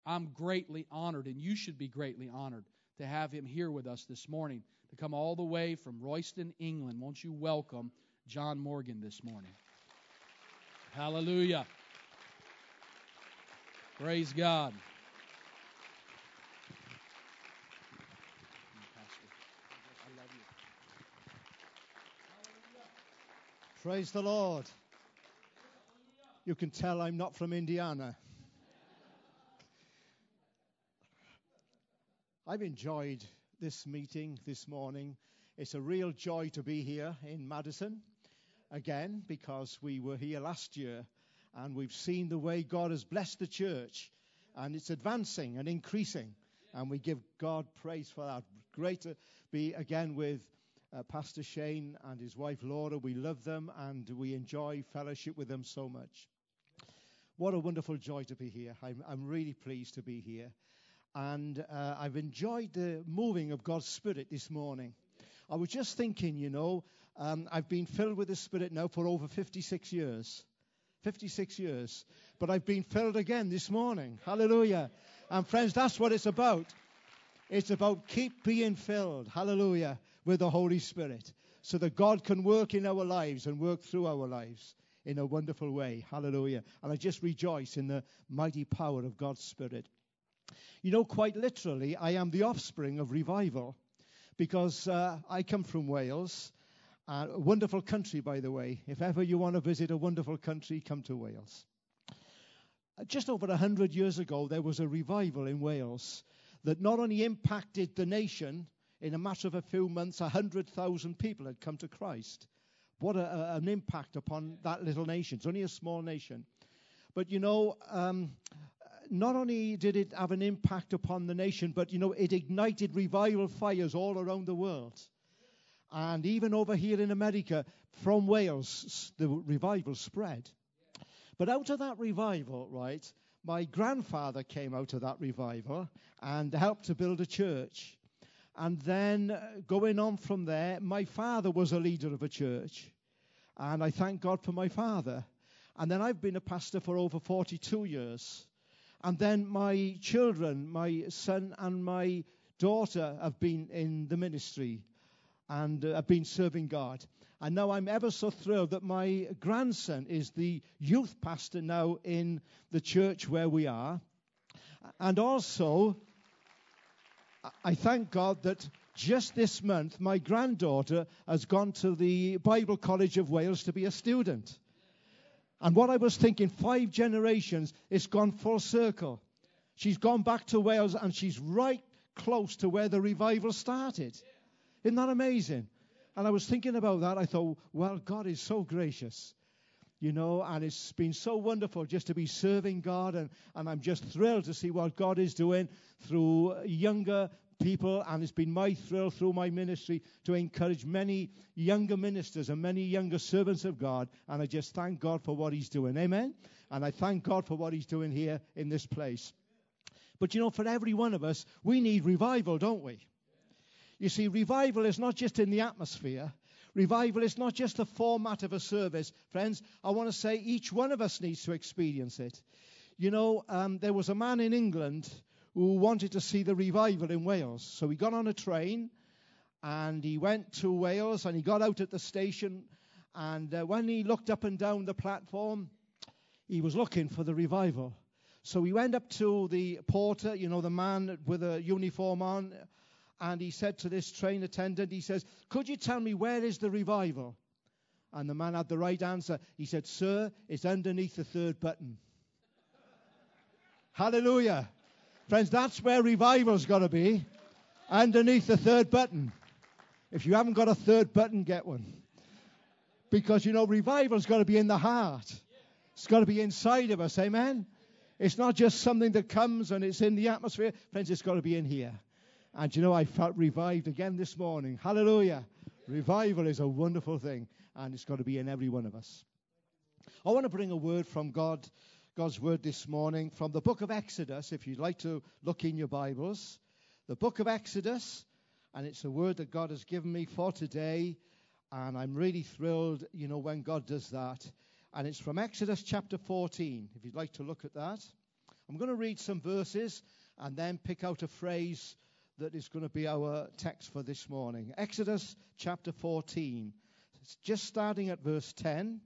I'm greatly honored, and you should be greatly honored to have him here with us this morning, to come all the way from Royston, England. Won't you welcome John Morgan this morning? Hallelujah. Praise God. Praise the Lord. You can tell I'm not from Indiana. I've enjoyed this meeting this morning. It's a real joy to be here in Madison again, because we were here last year and we've seen the way God has blessed the church, and it's advancing and increasing, and we give God praise for that. Great to be again with Pastor Shane and his wife Laura. We love them and we enjoy fellowship with them so much. What a wonderful joy to be here. I'm really pleased to be here. And I've enjoyed the moving of God's Spirit this morning. I was just thinking, I've been filled with the Spirit now for over 56 years. 56 years. But I've been filled again this morning. Hallelujah. And friends, that's what it's about. It's about keep being filled. Hallelujah. With the Holy Spirit, so that God can work in our lives and work through our lives in a wonderful way. Hallelujah. And I just rejoice in the mighty power of God's Spirit. Quite literally, I am the offspring of revival, because I come from Wales, a wonderful country, by the way. If ever you want to visit a wonderful country, come to Wales. Just over 100 years ago, there was a revival in Wales that not only impacted the nation. In a matter of a few months, 100,000 people had come to Christ. What an impact upon that little nation. It's only a small nation. But, not only did it have an impact upon the nation, but, it ignited revival fires all around the world. And even over here in America, from Wales, the revival spread. But out of that revival, right, my grandfather came out of that revival and helped to build a church. And then going on from there, my father was a leader of a church. And I thank God for my father. And then I've been a pastor for over 42 years. And then my children, my son and my daughter, have been in the ministry and have been serving God. And now I'm ever so thrilled that my grandson is the youth pastor now in the church where we are. And also, I thank God that just this month, my granddaughter has gone to the Bible College of Wales to be a student. And what I was thinking, 5 generations, it's gone full circle. She's gone back to Wales and she's right close to where the revival started. Isn't that amazing? And I was thinking about that. I thought, well, God is so gracious. And it's been so wonderful just to be serving God, and I'm just thrilled to see what God is doing through younger people, and it's been my thrill through my ministry to encourage many younger ministers and many younger servants of God, and I just thank God for what he's doing. Amen? And I thank God for what he's doing here in this place. But for every one of us, we need revival, don't we? You see, revival is not just in the atmosphere. Revival is not just the format of a service. Friends, I want to say each one of us needs to experience it. There was a man in England who wanted to see the revival in Wales. So he got on a train and he went to Wales and he got out at the station. And when he looked up and down the platform, he was looking for the revival. So he went up to the porter, the man with a uniform on, and he said to this train attendant, he says, "Could you tell me where is the revival?" And the man had the right answer. He said, "Sir, it's underneath the 3rd button." Hallelujah. Friends, that's where revival's got to be. Underneath the 3rd button. If you haven't got a 3rd button, get one. Because, revival's got to be in the heart. It's got to be inside of us. Amen? It's not just something that comes and it's in the atmosphere. Friends, it's got to be in here. And I felt revived again this morning. Hallelujah. Revival is a wonderful thing, and it's got to be in every one of us. I want to bring a word from God's word this morning from the book of Exodus, if you'd like to look in your Bibles. The book of Exodus, and it's a word that God has given me for today, and I'm really thrilled, when God does that. And it's from Exodus chapter 14, if you'd like to look at that. I'm going to read some verses and then pick out a phrase that is going to be our text for this morning. Exodus chapter 14. It's just starting at verse 10.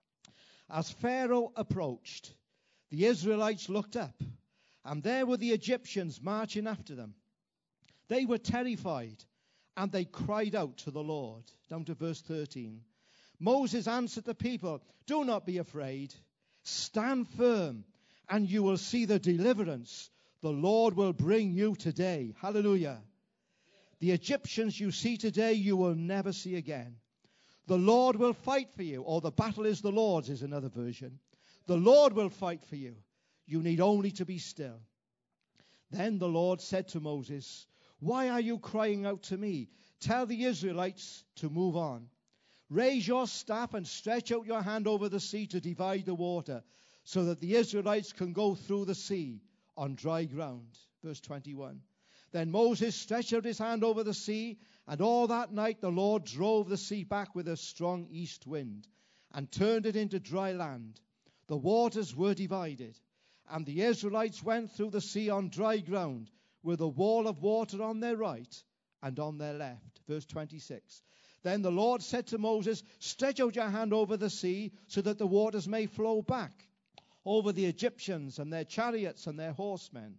As Pharaoh approached, the Israelites looked up, and there were the Egyptians marching after them. They were terrified, and they cried out to the Lord. Down to verse 13. Moses answered the people, "Do not be afraid. Stand firm, and you will see the deliverance the Lord will bring you today." Hallelujah. The Egyptians you see today, you will never see again. The Lord will fight for you, or the battle is the Lord's is another version. The Lord will fight for you. You need only to be still. Then the Lord said to Moses, "Why are you crying out to me? Tell the Israelites to move on. Raise your staff and stretch out your hand over the sea to divide the water, so that the Israelites can go through the sea on dry ground." Verse 21. Then Moses stretched out his hand over the sea, and all that night the Lord drove the sea back with a strong east wind and turned it into dry land. The waters were divided, and the Israelites went through the sea on dry ground with a wall of water on their right and on their left. Verse 26. Then the Lord said to Moses, "Stretch out your hand over the sea so that the waters may flow back over the Egyptians and their chariots and their horsemen."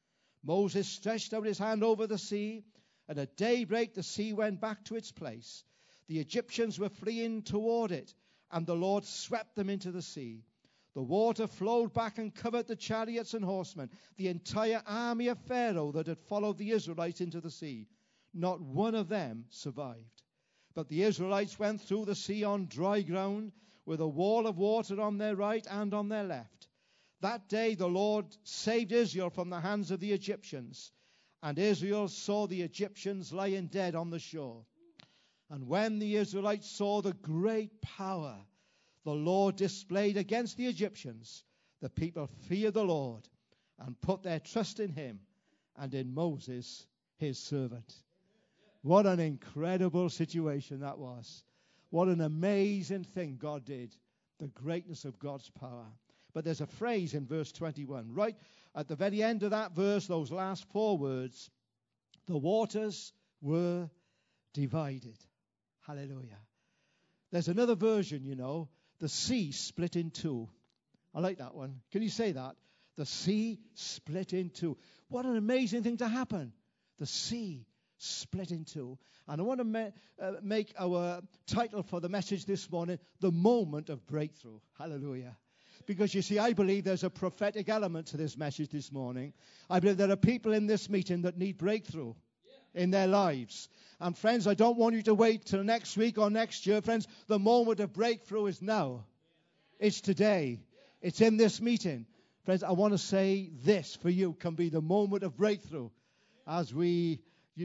Moses stretched out his hand over the sea, and at daybreak the sea went back to its place. The Egyptians were fleeing toward it, and the Lord swept them into the sea. The water flowed back and covered the chariots and horsemen, the entire army of Pharaoh that had followed the Israelites into the sea. Not one of them survived. But the Israelites went through the sea on dry ground, with a wall of water on their right and on their left. That day the Lord saved Israel from the hands of the Egyptians, and Israel saw the Egyptians lying dead on the shore. And when the Israelites saw the great power the Lord displayed against the Egyptians, the people feared the Lord and put their trust in him and in Moses, his servant. What an incredible situation that was. What an amazing thing God did. The greatness of God's power. But there's a phrase in verse 21. Right at the very end of that verse, those last four words, the waters were divided. Hallelujah. There's another version, the sea split in two. I like that one. Can you say that? The sea split in two. What an amazing thing to happen. The sea split in two. And I want to make our title for the message this morning, The Moment of Breakthrough. Hallelujah. Because you see, I believe there's a prophetic element to this message this morning. I believe there are people in this meeting that need breakthrough in their lives. And friends, I don't want you to wait till next week or next year. Friends, the moment of breakthrough is now. It's today. It's in this meeting. Friends, I want to say this for you can be the moment of breakthrough as we,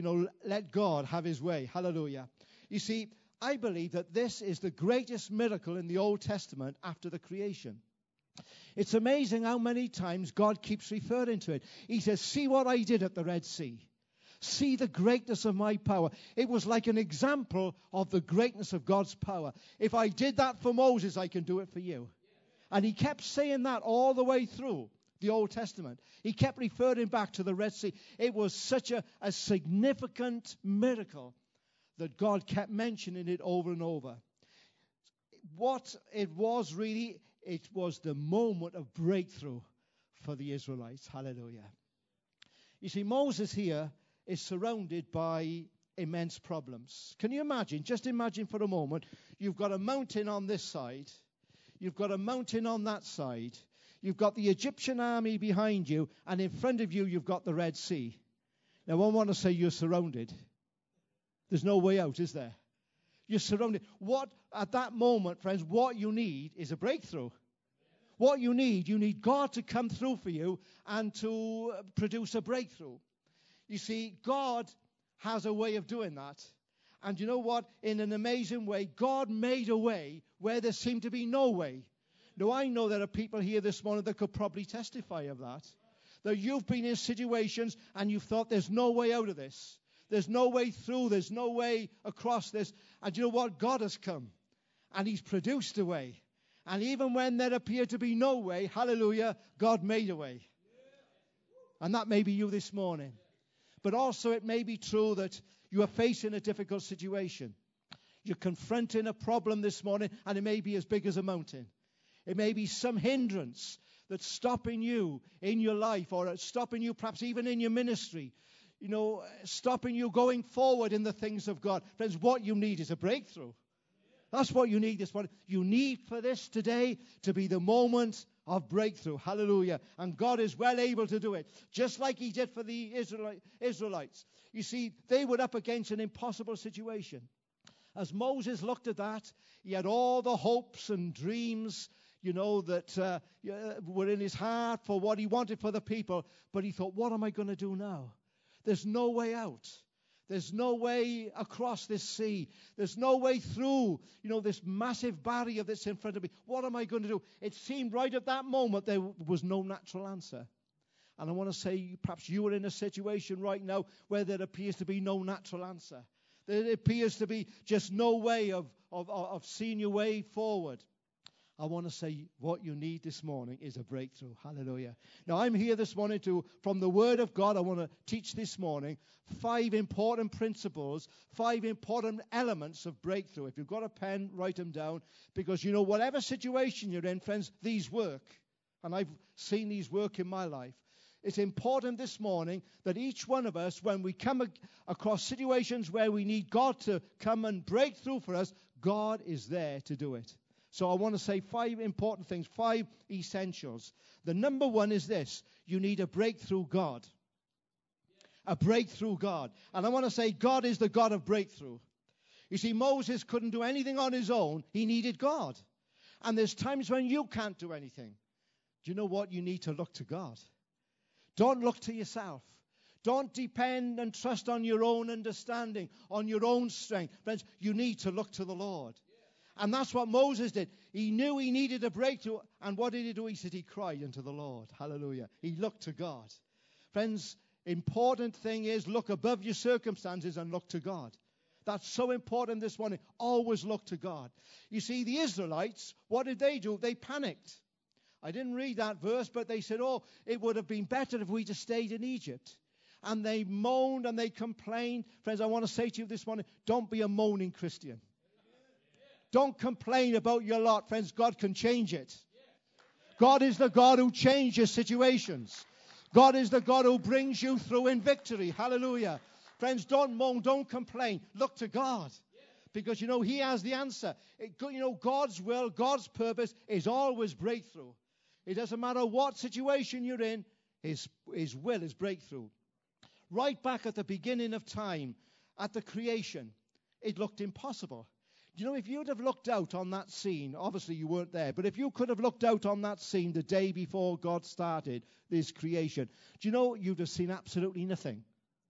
let God have his way. Hallelujah. You see, I believe that this is the greatest miracle in the Old Testament after the creation. It's amazing how many times God keeps referring to it. He says, "See what I did at the Red Sea. See the greatness of my power." It was like an example of the greatness of God's power. If I did that for Moses, I can do it for you. And he kept saying that all the way through the Old Testament. He kept referring back to the Red Sea. It was such a significant miracle that God kept mentioning it over and over. What it was really, it was the moment of breakthrough for the Israelites. Hallelujah. You see, Moses here is surrounded by immense problems. Can you imagine? Just imagine for a moment, you've got a mountain on this side. You've got a mountain on that side. You've got the Egyptian army behind you, and in front of you, you've got the Red Sea. Now, I want to say you're surrounded. There's no way out, is there? You're surrounded. At that moment, friends, what you need is a breakthrough. What you need God to come through for you and to produce a breakthrough. You see, God has a way of doing that. And you know what? In an amazing way, God made a way where there seemed to be no way. Now, I know there are people here this morning that could probably testify of that. That you've been in situations and you've thought there's no way out of this. There's no way through. There's no way across this. And you know what? God has come. And he's produced a way. And even when there appeared to be no way, hallelujah, God made a way. And that may be you this morning. But also it may be true that you are facing a difficult situation. You're confronting a problem this morning, and it may be as big as a mountain. It may be some hindrance that's stopping you in your life, or stopping you perhaps even in your ministry. Stopping you going forward in the things of God. Friends, what you need is a breakthrough. That's what you need this morning. You need for this today to be the moment of breakthrough. Hallelujah. And God is well able to do it. Just like he did for the Israelites. You see, they were up against an impossible situation. As Moses looked at that, he had all the hopes and dreams, that were in his heart for what he wanted for the people. But he thought, what am I going to do now? There's no way out. There's no way across this sea. There's no way through, this massive barrier that's in front of me. What am I going to do? It seemed right at that moment there was no natural answer. And I want to say, perhaps you are in a situation right now where there appears to be no natural answer. There appears to be just no way of seeing your way forward. I want to say what you need this morning is a breakthrough. Hallelujah. Now, I'm here this morning from the Word of God, I want to teach this morning 5 important principles, 5 important elements of breakthrough. If you've got a pen, write them down. Because, whatever situation you're in, friends, these work. And I've seen these work in my life. It's important this morning that each one of us, when we come across situations where we need God to come and break through for us, God is there to do it. So I want to say 5 important things, 5 essentials. The number 1 is this. You need a breakthrough God. A breakthrough God. And I want to say God is the God of breakthrough. You see, Moses couldn't do anything on his own. He needed God. And there's times when you can't do anything. Do you know what? You need to look to God. Don't look to yourself. Don't depend and trust on your own understanding, on your own strength. Friends, you need to look to the Lord. And that's what Moses did. He knew he needed a breakthrough. And what did he do? He said he cried unto the Lord. Hallelujah. He looked to God. Friends, important thing is look above your circumstances and look to God. That's so important this morning. Always look to God. You see, the Israelites, what did they do? They panicked. I didn't read that verse, but they said, it would have been better if we just stayed in Egypt. And they moaned and they complained. Friends, I want to say to you this morning, don't be a moaning Christian. Don't complain about your lot. Friends, God can change it. God is the God who changes situations. God is the God who brings you through in victory. Hallelujah. Friends, don't moan, don't complain. Look to God. Because, he has the answer. God's will, God's purpose is always breakthrough. It doesn't matter what situation you're in, His will is breakthrough. Right back at the beginning of time, at the creation, it looked impossible. If you'd have looked out on that scene, obviously you weren't there, but if you could have looked out on that scene the day before God started this creation, you'd have seen absolutely nothing.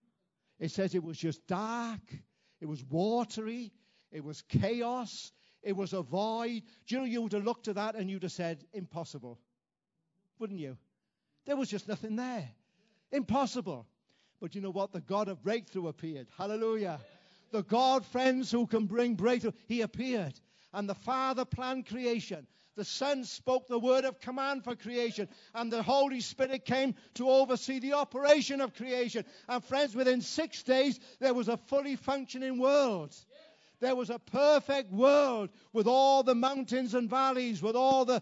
It says it was just dark, it was watery, it was chaos, it was a void. You would have looked at that and you'd have said, impossible. Wouldn't you? There was just nothing there. Impossible. But you know what? The God of breakthrough appeared. Hallelujah. The God, friends, who can bring breakthrough, He appeared. And the Father planned creation. The Son spoke the word of command for creation. And the Holy Spirit came to oversee the operation of creation. And friends, within 6 days, there was a fully functioning world. There was a perfect world with all the mountains and valleys, with all the,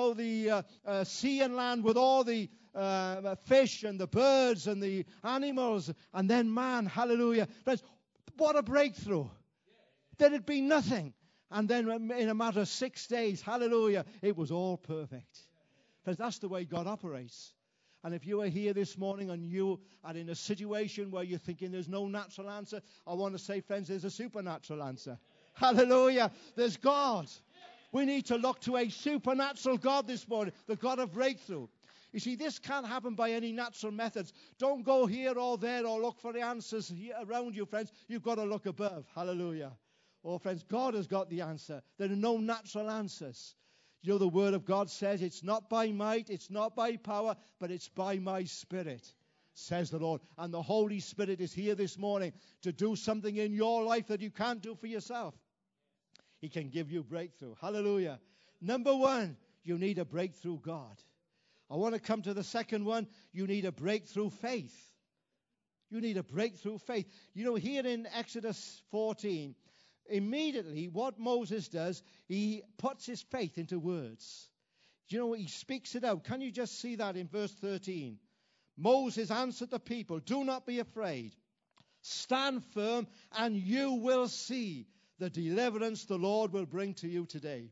sea and land, with all the fish and the birds and the animals. And then man, hallelujah. Friends, what a breakthrough. There had been nothing. And then in a matter of 6 days, hallelujah, it was all perfect. Friends, that's the way God operates. And if you are here this morning and you are in a situation where you're thinking there's no natural answer, I want to say, friends, there's a supernatural answer. Hallelujah. There's God. We need to look to a supernatural God this morning, the God of breakthrough. You see, this can't happen by any natural methods. Don't go here or there or look for the answers here around you, friends. You've got to look above. Hallelujah. Oh, friends, God has got the answer. There are no natural answers. The Word of God says it's not by might, it's not by power, but it's by my Spirit, says the Lord. And the Holy Spirit is here this morning to do something in your life that you can't do for yourself. He can give you breakthrough. Hallelujah. Number 1, you need a breakthrough God. I want to come to the second one. You need a breakthrough faith. You need a breakthrough faith. You know, here in Exodus 14, immediately what Moses does, he puts his faith into words. You know, he speaks it out. Can you just see that in verse 13? Moses answered the people, do not be afraid. Stand firm and you will see the deliverance the Lord will bring to you today.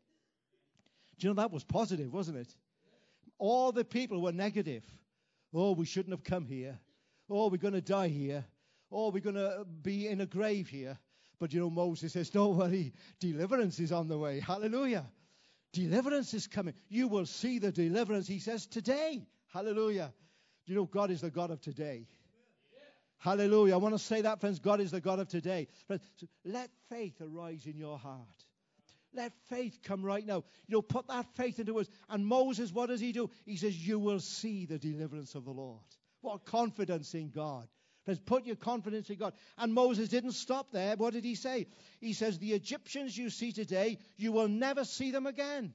Do you know, that was positive, wasn't it? All the people were negative. Oh, we shouldn't have come here. Oh, we're going to die here. Oh, we're going to be in a grave here. But, you know, Moses says, don't worry, deliverance is on the way. Hallelujah. Deliverance is coming. You will see the deliverance, he says, today. Hallelujah. You know, God is the God of today. Hallelujah. I want to say that, friends. God is the God of today. Friends, so let faith arise in your heart. Let faith come right now. You know, put that faith into words. And Moses, what does he do? He says, you will see the deliverance of the Lord. What confidence in God. Friends, put your confidence in God. And Moses didn't stop there. What did he say? He says, the Egyptians you see today, you will never see them again.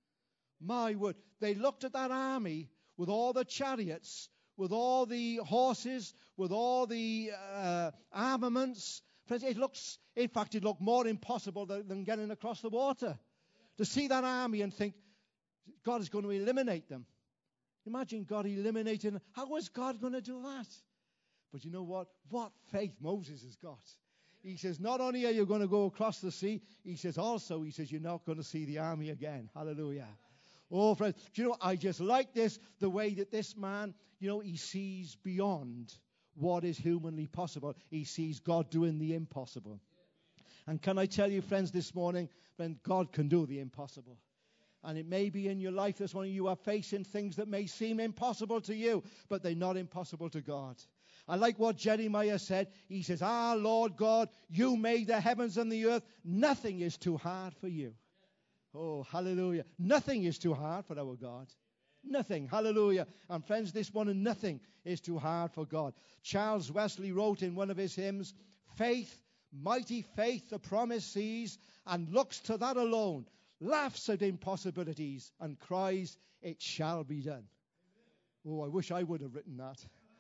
My word. They looked at that army with all the chariots, with all the horses, with all the armaments. Friends, it looked more impossible than getting across the water. To see that army and think, God is going to eliminate them. Imagine God eliminating them. How is God going to do that? But you know what? What faith Moses has got. He says, not only are you going to go across the sea, he says, you're not going to see the army again. Hallelujah. Oh, friends, do you know, I just like this, the way that this man, you know, he sees beyond what is humanly possible. He sees God doing the impossible. And can I tell you, friends, this morning, then God can do the impossible. And it may be in your life this morning you are facing things that may seem impossible to you, but they're not impossible to God. I like what Jeremiah said. He says, Lord God, you made the heavens and the earth. Nothing is too hard for you. Oh, hallelujah. Nothing is too hard for our God. Nothing. Hallelujah. And friends, this one, nothing is too hard for God. Charles Wesley wrote in one of his hymns, faith, mighty faith, the promise sees and looks to that alone, laughs at impossibilities and cries, it shall be done. Oh, I wish I would have written that.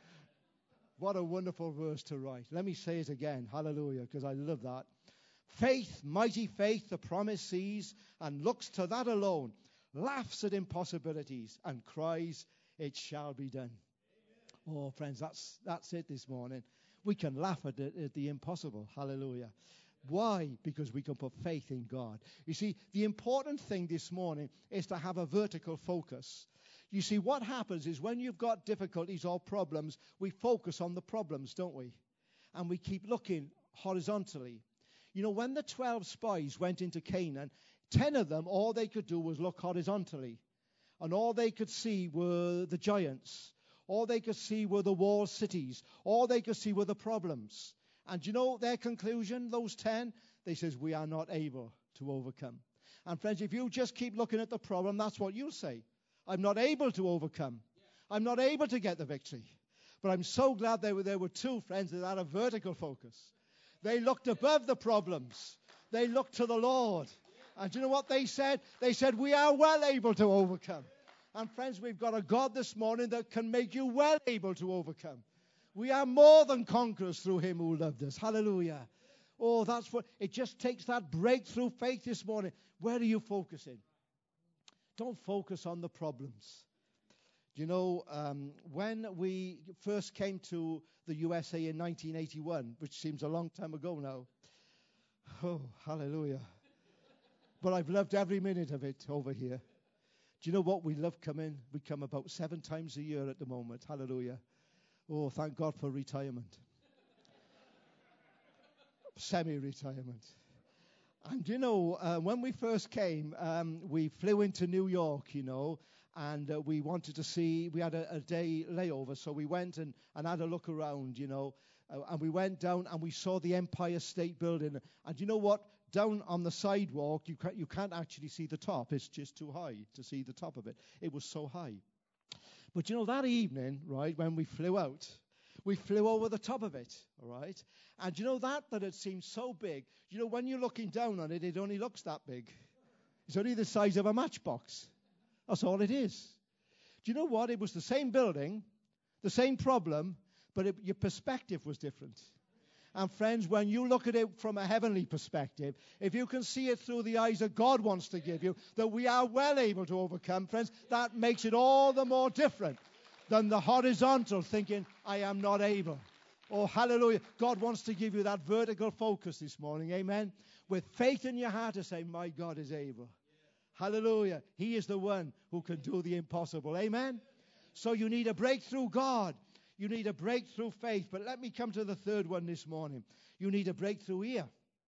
What a wonderful verse to write. Let me say it again. Hallelujah, because I love that. Faith, mighty faith, the promise sees and looks to that alone, laughs at impossibilities and cries, it shall be done. Amen. Oh, friends, that's it this morning. We can laugh at the impossible. Hallelujah. Why? Because we can put faith in God. You see, the important thing this morning is to have a vertical focus. You see, what happens is when you've got difficulties or problems, we focus on the problems, don't we? And we keep looking horizontally. You know, when the 12 spies went into Canaan, 10 of them, all they could do was look horizontally. And all they could see were the giants. All they could see were the walled cities. All they could see were the problems. And you know their conclusion, those 10? They says, we are not able to overcome. And friends, if you just keep looking at the problem, that's what you'll say. I'm not able to overcome. I'm not able to get the victory. But I'm so glad there were two friends that had a vertical focus. They looked above the problems. They looked to the Lord. And do you know what they said? They said, we are well able to overcome. And friends, we've got a God this morning that can make you well able to overcome. We are more than conquerors through him who loved us. Hallelujah. Oh, that's what, it just takes that breakthrough faith this morning. Where are you focusing? Don't focus on the problems. You know, when we first came to the USA in 1981, which seems a long time ago now. Oh, hallelujah. But I've loved every minute of it over here. Do you know what? We love coming. We come about 7 times a year at the moment. Hallelujah. Oh, thank God for retirement. Semi-retirement. And, you know, when we first came, we flew into New York, you know, and we wanted to see, we had a day layover, so we went and had a look around, you know, and we went down and we saw the Empire State Building. And you know what? Down on the sidewalk, you can't actually see the top. It's just too high to see the top of it. It was so high. But, you know, that evening, right, when we flew out, we flew over the top of it, all right? And you know that it seems so big. You know, when you're looking down on it, it only looks that big. It's only the size of a matchbox. That's all it is. Do you know what? It was the same building, the same problem, but your perspective was different. And friends, when you look at it from a heavenly perspective, if you can see it through the eyes that God wants to give you, that we are well able to overcome, friends, that makes it all the more different than the horizontal thinking, I am not able. Oh, hallelujah. God wants to give you that vertical focus this morning, amen, with faith in your heart to say, my God is able. Hallelujah. He is the one who can do the impossible, amen. So you need a breakthrough God. You need a breakthrough faith. But let me come to the third one this morning. You need a breakthrough ear.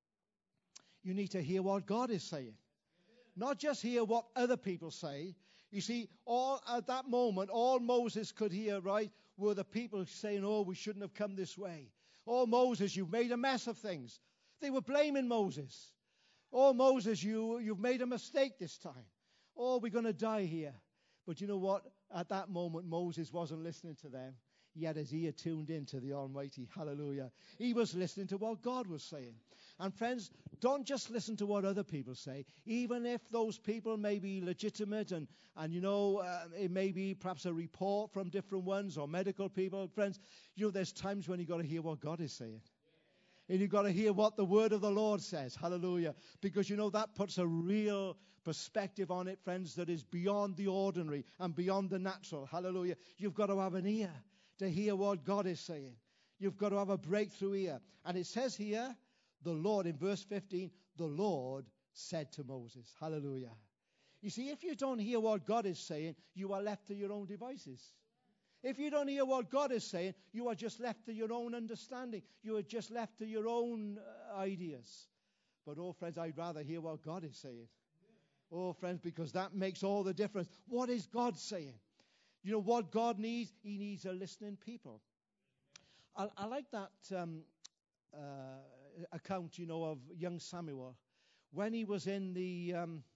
You need to hear what God is saying. Not just hear what other people say. You see, at that moment, all Moses could hear, right, were the people saying, oh, we shouldn't have come this way. Oh, Moses, you've made a mess of things. They were blaming Moses. Oh, Moses, you've made a mistake this time. Oh, we're going to die here. But you know what? At that moment, Moses wasn't listening to them. He had his ear tuned into the Almighty. Hallelujah. He was listening to what God was saying. And friends, don't just listen to what other people say. Even if those people may be legitimate and it may be perhaps a report from different ones or medical people. Friends, there's times when you've got to hear what God is saying. And you've got to hear what the word of the Lord says. Hallelujah. Because, that puts a real perspective on it, friends, that is beyond the ordinary and beyond the natural. Hallelujah. You've got to have an ear to hear what God is saying. You've got to have a breakthrough ear. And it says here, the Lord, in verse 15, the Lord said to Moses. Hallelujah. You see, if you don't hear what God is saying, you are left to your own devices. If you don't hear what God is saying, you are just left to your own understanding. You are just left to your own ideas. But, oh, friends, I'd rather hear what God is saying. Oh, friends, because that makes all the difference. What is God saying? You know what God needs? He needs a listening people. I like that account, of young Samuel when he was in the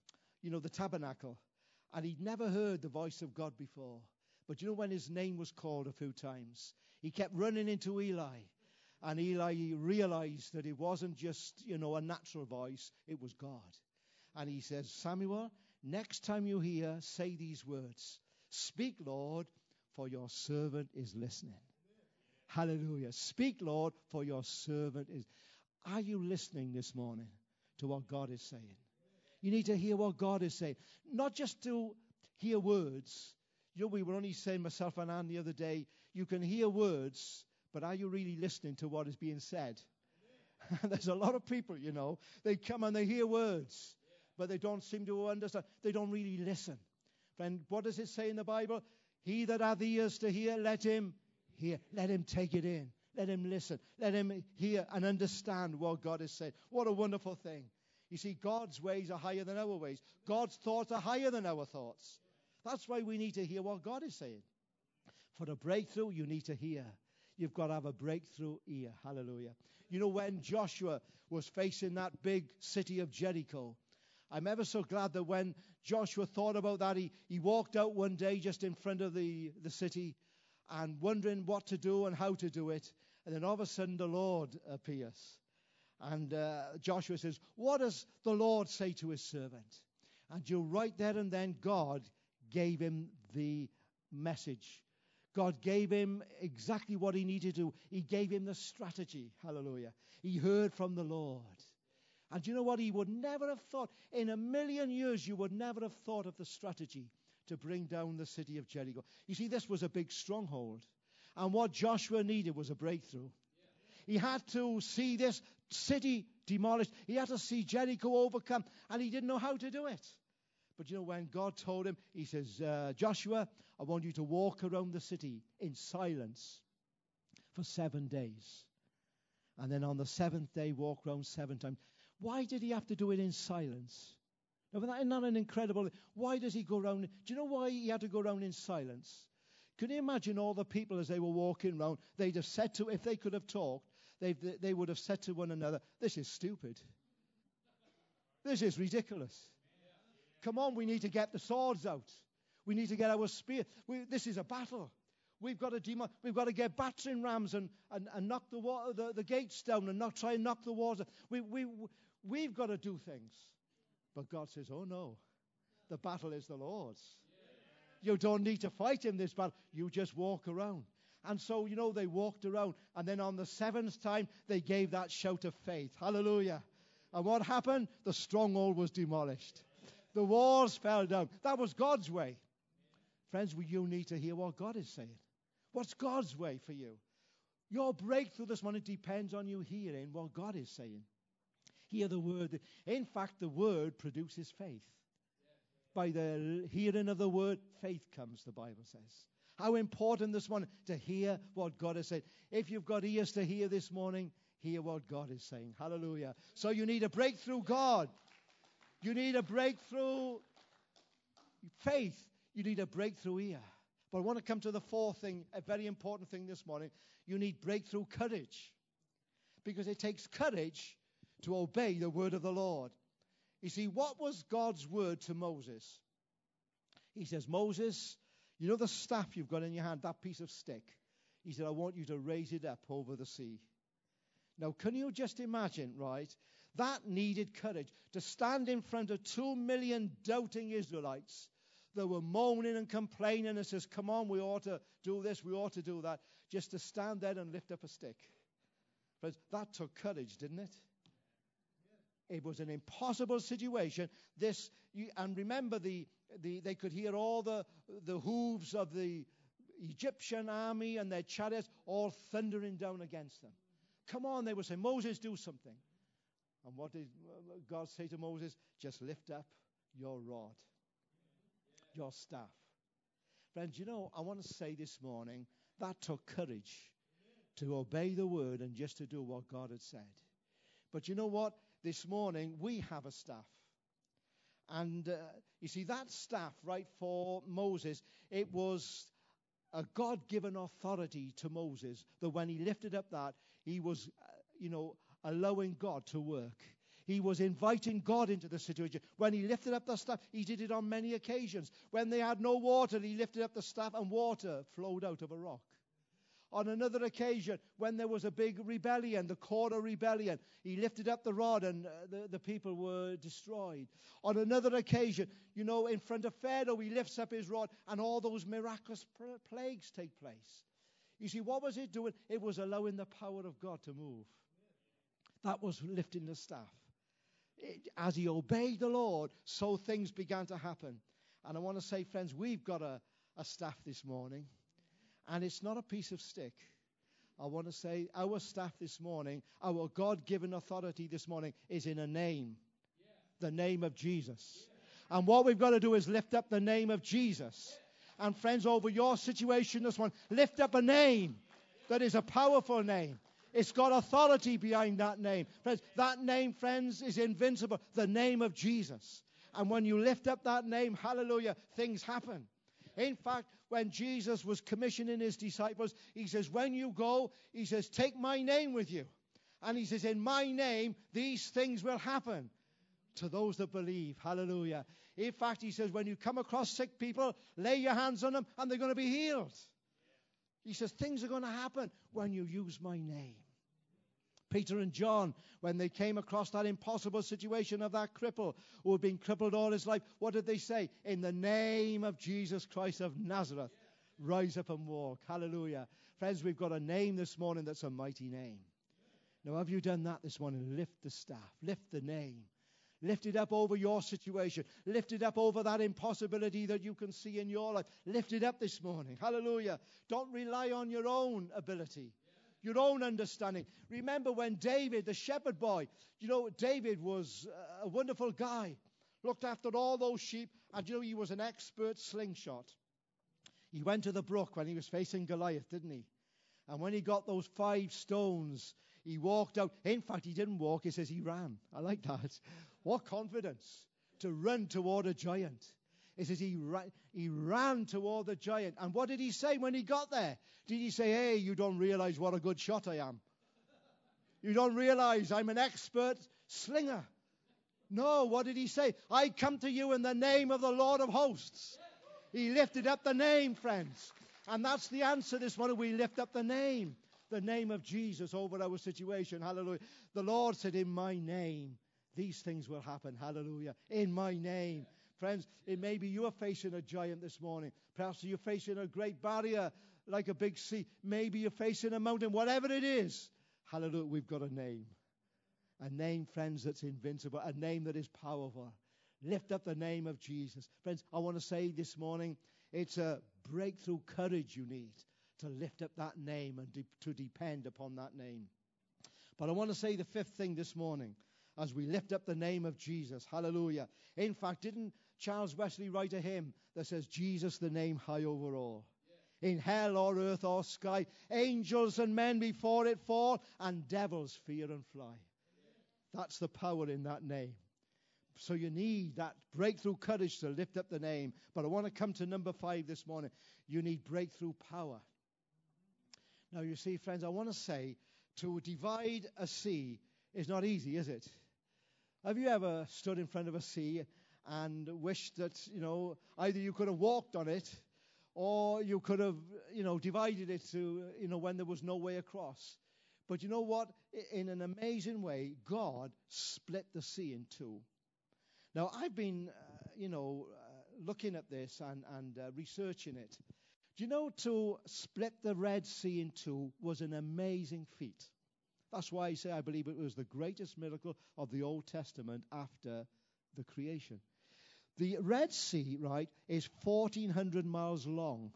tabernacle, and he'd never heard the voice of God before. But when his name was called a few times, he kept running into Eli, and Eli realized that it wasn't just, a natural voice, it was God. And he says, Samuel, next time you hear, say these words. Speak, Lord, for your servant is listening. Hallelujah. Speak, Lord, for your servant is. Are you listening this morning to what God is saying? You need to hear what God is saying. Not just to hear words. We were only saying, myself and Anne the other day, you can hear words, but are you really listening to what is being said? There's a lot of people, they come and they hear words, but they don't seem to understand. They don't really listen. Friend, what does it say in the Bible? He that hath ears to hear, let him hear. Let him take it in. Let him listen. Let him hear and understand what God is saying. What a wonderful thing. You see, God's ways are higher than our ways. God's thoughts are higher than our thoughts. That's why we need to hear what God is saying. For a breakthrough, you need to hear. You've got to have a breakthrough ear. Hallelujah. When Joshua was facing that big city of Jericho, I'm ever so glad that when Joshua thought about that, he walked out one day just in front of the city and wondering what to do and how to do it. And then all of a sudden the Lord appears. And Joshua says, what does the Lord say to his servant? And right there and then God gave him the message. God gave him exactly what he needed to do. He gave him the strategy. Hallelujah. He heard from the Lord. And you know what? He would never have thought, in a million years, you would never have thought of the strategy to bring down the city of Jericho. You see, this was a big stronghold. And what Joshua needed was a breakthrough. He had to see this city demolished. He had to see Jericho overcome. And he didn't know how to do it. But when God told him, he says, Joshua, I want you to walk around the city in silence for 7 days. And then on the seventh day, walk around 7 times. Why did he have to do it in silence? Now, isn't that an incredible... Why does he go around... Do you know why he had to go around in silence? Can you imagine all the people as they were walking around? They'd have said to... If they could have talked, they would have said to one another, this is stupid. This is ridiculous. Come on, we need to get the swords out. We need to get our spear. This is a battle. We've got to get battering rams and knock the gates down and try and knock the walls down. We've got to do things. But God says, oh no, the battle is the Lord's. You don't need to fight in this battle. You just walk around. And so, they walked around. And then on the 7th time, they gave that shout of faith. Hallelujah. And what happened? The stronghold was demolished. The walls fell down. That was God's way. Friends, you need to hear what God is saying. What's God's way for you? Your breakthrough this morning depends on you hearing what God is saying. Hear the word. In fact, the word produces faith. By the hearing of the word, faith comes, the Bible says. How important this morning to hear what God has said. If you've got ears to hear this morning, hear what God is saying. Hallelujah. So you need a breakthrough God. You need a breakthrough faith. You need a breakthrough ear. But I want to come to the fourth thing, a very important thing this morning. You need breakthrough courage. Because it takes courage to obey the word of the Lord. You see, what was God's word to Moses? He says, Moses, you know the staff you've got in your hand, that piece of stick? He said, I want you to raise it up over the sea. Now, can you just imagine, right? That needed courage to stand in front of 2 million doubting Israelites that were moaning and complaining and says, come on, we ought to do this, we ought to do that, just to stand there and lift up a stick. Friends, that took courage, didn't it? It was an impossible situation. And remember, they could hear all the hooves of the Egyptian army and their chariots all thundering down against them. Come on, they would say, Moses, do something. And what did God say to Moses? Just lift up your rod, your staff. Friends, I want to say this morning, that took courage to obey the word and just to do what God had said. But you know what? This morning, we have a staff. And you see, that staff, right, for Moses, it was a God-given authority to Moses, that when he lifted up that, he was, allowing God to work. He was inviting God into the situation. When he lifted up the staff, he did it on many occasions. When they had no water, he lifted up the staff and water flowed out of a rock. On another occasion, when there was a big rebellion, the Korah rebellion, he lifted up the rod and the people were destroyed. On another occasion, in front of Pharaoh, he lifts up his rod and all those miraculous plagues take place. You see, what was it doing? It was allowing the power of God to move. That was lifting the staff. As he obeyed the Lord, so things began to happen. And I want to say, friends, we've got a staff this morning. And it's not a piece of stick. I want to say our staff this morning, our God-given authority this morning is in a name. The name of Jesus. And what we've got to do is lift up the name of Jesus. And friends, over your situation this morning, lift up a name that is a powerful name. It's got authority behind that name. Friends, that name, friends, is invincible. The name of Jesus. And when you lift up that name, hallelujah, things happen. In fact, when Jesus was commissioning his disciples, he says, when you go, he says, take my name with you. And he says, in my name, these things will happen to those that believe. Hallelujah. In fact, he says, when you come across sick people, lay your hands on them and they're going to be healed. He says, things are going to happen when you use my name. Peter and John, when they came across that impossible situation of that cripple who had been crippled all his life, what did they say? In the name of Jesus Christ of Nazareth, rise up and walk. Hallelujah. Friends, we've got a name this morning that's a mighty name. Now, have you done that this morning? Lift the staff. Lift the name. Lift it up over your situation. Lift it up over that impossibility that you can see in your life. Lift it up this morning. Hallelujah. Don't rely on your own ability. Your own understanding. Remember when David, the shepherd boy, David was a wonderful guy. Looked after all those sheep. And he was an expert slingshot. He went to the brook when he was facing Goliath, didn't he? And when he got those 5 stones, he walked out. In fact, he didn't walk. He says he ran. I like that. What confidence to run toward a giant. It says he ran toward the giant. And what did he say when he got there? Did he say, hey, you don't realize what a good shot I am? You don't realize I'm an expert slinger. No, what did he say? I come to you in the name of the Lord of hosts. He lifted up the name, friends. And that's the answer this morning. We lift up the name of Jesus over our situation. Hallelujah. The Lord said, in my name, these things will happen. Hallelujah. In my name. Friends, it may be you are facing a giant this morning. Perhaps you're facing a great barrier like a big sea. Maybe you're facing a mountain. Whatever it is, hallelujah, we've got a name. A name, friends, that's invincible. A name that is powerful. Lift up the name of Jesus. Friends, I want to say this morning, it's a breakthrough courage you need to lift up that name and to depend upon that name. But I want to say the fifth thing this morning as we lift up the name of Jesus. Hallelujah. In fact, didn't Charles Wesley write a hymn that says, Jesus the name high over all? Yeah. In hell or earth or sky, angels and men before it fall, and devils fear and fly. Yeah. That's the power in that name. So you need that breakthrough courage to lift up the name. But I want to come to number 5 this morning. You need breakthrough power. Now, you see, friends, I want to say to divide a sea is not easy, is it? Have you ever stood in front of a sea and wished that, either you could have walked on it or you could have, divided it to, when there was no way across? But you know what? In an amazing way, God split the sea in two. Now, I've been, looking at this and researching it. Do you know to split the Red Sea in two was an amazing feat? That's why I say I believe it was the greatest miracle of the Old Testament after the creation. The Red Sea, right, is 1,400 miles long.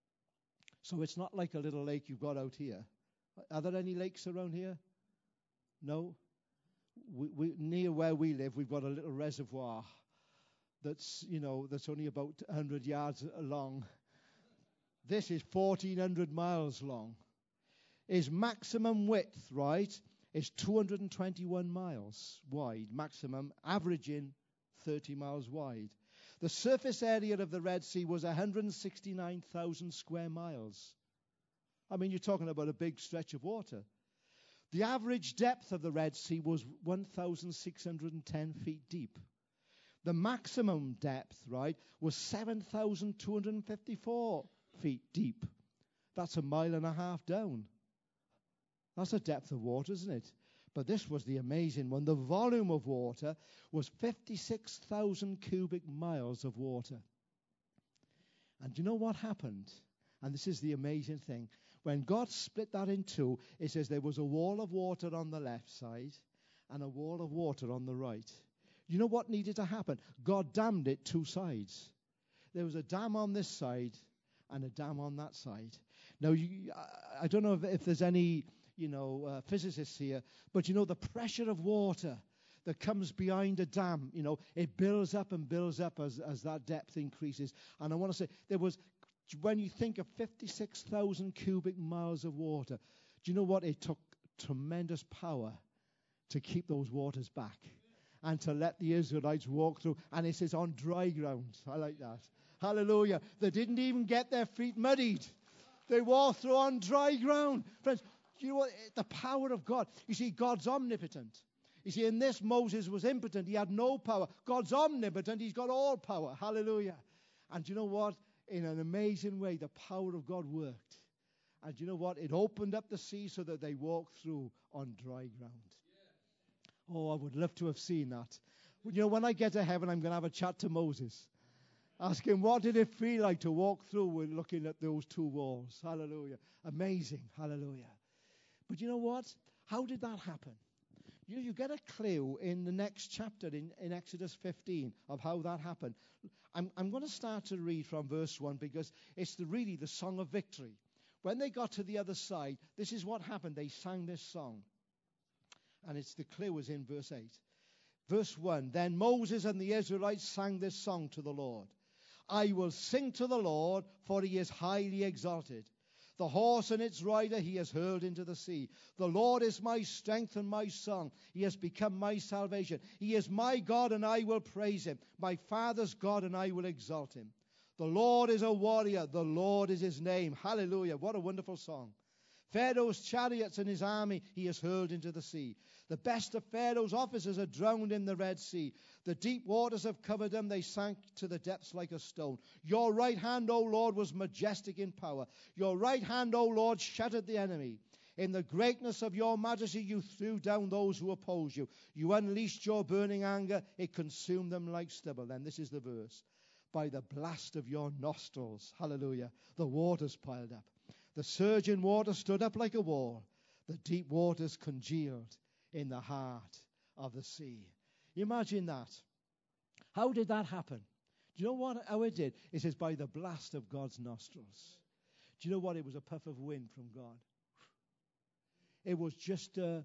So it's not like a little lake you've got out here. Are there any lakes around here? No? We near where we live, we've got a little reservoir that's only about 100 yards long. This is 1,400 miles long. Its maximum width, right, is 221 miles wide, maximum, averaging 30 miles wide. The surface area of the Red Sea was 169,000 square miles. I mean, you're talking about a big stretch of water. The average depth of the Red Sea was 1,610 feet deep. The maximum depth, right, was 7,254 feet deep. That's 1.5 miles down. That's a depth of water, isn't it? But this was the amazing one. The volume of water was 56,000 cubic miles of water. And do you know what happened? And this is the amazing thing. When God split that in two, it says there was a wall of water on the left side and a wall of water on the right. You know what needed to happen? God dammed it two sides. There was a dam on this side and a dam on that side. Now, I don't know if there's any, physicists here, but the pressure of water that comes behind a dam, it builds up and builds up as that depth increases. And I want to say, when you think of 56,000 cubic miles of water, do you know what? It took tremendous power to keep those waters back and to let the Israelites walk through. And it says on dry ground. I like that. Hallelujah. They didn't even get their feet muddied. They walked through on dry ground. Friends, you know what? The power of God. You see, God's omnipotent. You see, in this, Moses was impotent. He had no power. God's omnipotent. He's got all power. Hallelujah. And you know what? In an amazing way, the power of God worked. And you know what? It opened up the sea so that they walked through on dry ground. Yeah. Oh, I would love to have seen that. When I get to heaven, I'm going to have a chat to Moses. Ask him, what did it feel like to walk through with looking at those two walls? Hallelujah. Amazing. Hallelujah. But you know what? How did that happen? You get a clue in the next chapter in Exodus 15 of how that happened. I'm going to start to read from verse 1 because it's really the song of victory. When they got to the other side, this is what happened. They sang this song. And the clue is in verse 8. Verse 1, then Moses and the Israelites sang this song to the Lord. I will sing to the Lord, for he is highly exalted. The horse and its rider he has hurled into the sea. The Lord is my strength and my song. He has become my salvation. He is my God, and I will praise him. My father's God, and I will exalt him. The Lord is a warrior. The Lord is his name. Hallelujah. What a wonderful song. Pharaoh's chariots and his army he has hurled into the sea. The best of Pharaoh's officers are drowned in the Red Sea. The deep waters have covered them. They sank to the depths like a stone. Your right hand, O Lord, was majestic in power. Your right hand, O Lord, shattered the enemy. In the greatness of your majesty, you threw down those who oppose you. You unleashed your burning anger. It consumed them like stubble. Then this is the verse. By the blast of your nostrils, hallelujah, the waters piled up. The surging water stood up like a wall. The deep waters congealed in the heart of the sea. Imagine that. How did that happen? Do you know how it did? It says by the blast of God's nostrils. Do you know what? It was a puff of wind from God. It was just, I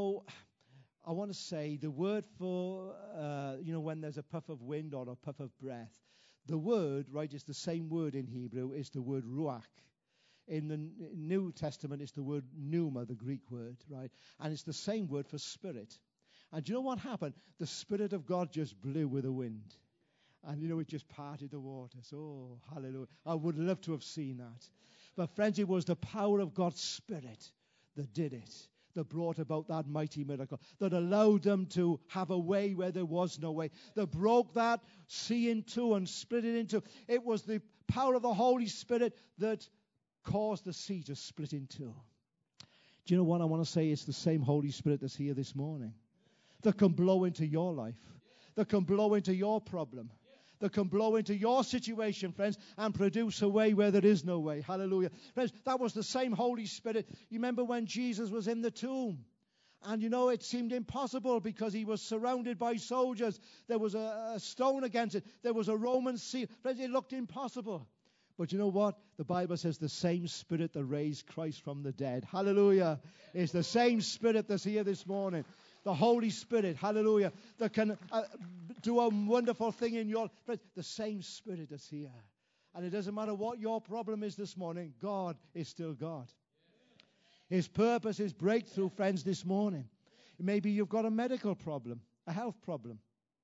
want to say the word for, when there's a puff of wind or a puff of breath, the word, right, is the same word in Hebrew, is the word ruach. In the New Testament, it's the word pneuma, the Greek word, right? And it's the same word for spirit. And do you know what happened? The Spirit of God just blew with the wind. And, it just parted the waters. Oh, hallelujah. I would love to have seen that. But, friends, it was the power of God's Spirit that did it, that brought about that mighty miracle, that allowed them to have a way where there was no way, that broke that sea in two and split it into. It was the power of the Holy Spirit that caused the sea to split in two. Do you know what I want to say? It's the same Holy Spirit that's here this morning, that can blow into your life, that can blow into your problem, that can blow into your situation, friends, and produce a way where there is no way. Hallelujah. Friends, that was the same Holy Spirit. You remember when Jesus was in the tomb? And, it seemed impossible because he was surrounded by soldiers. There was a stone against it. There was a Roman seal. Friends, it looked impossible. But you know what? The Bible says the same Spirit that raised Christ from the dead, hallelujah, is the same Spirit that's here this morning. The Holy Spirit, hallelujah, that can do a wonderful thing in your life. The same Spirit that's here. And it doesn't matter what your problem is this morning, God is still God. His purpose is breakthrough, friends, this morning. Maybe you've got a medical problem, a health problem.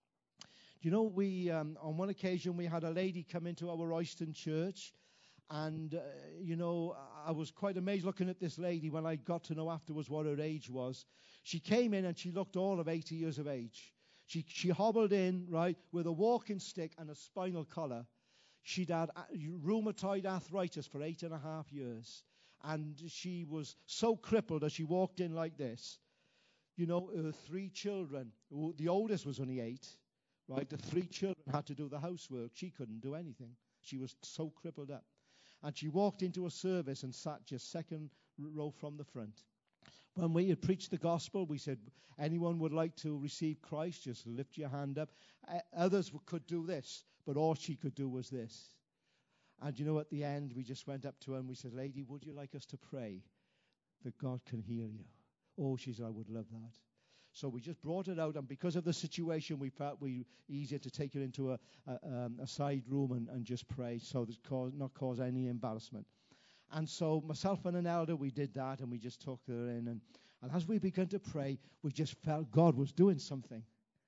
We, on one occasion, we had a lady come into our Royston church. And, I was quite amazed looking at this lady when I got to know afterwards what her age was. She came in and she looked all of 80 years of age. She hobbled in, right, with a walking stick and a spinal collar. She'd had rheumatoid arthritis for 8.5 years. And she was so crippled as she walked in like this. Her 3 children, the oldest was only 8. Right, the 3 children had to do the housework. She couldn't do anything. She was so crippled up. And she walked into a service and sat just second row from the front. When we had preached the gospel, we said, anyone would like to receive Christ, just lift your hand up. Others could do this, but all she could do was this. And at the end, we just went up to her and we said, lady, would you like us to pray that God can heal you? Oh, she said, I would love that. So we just brought it out, and because of the situation, we felt we easier to take it into a side room and just pray, so that not cause any embarrassment. And so myself and an elder, we did that, and we just took her in. And as we began to pray, we just felt God was doing something.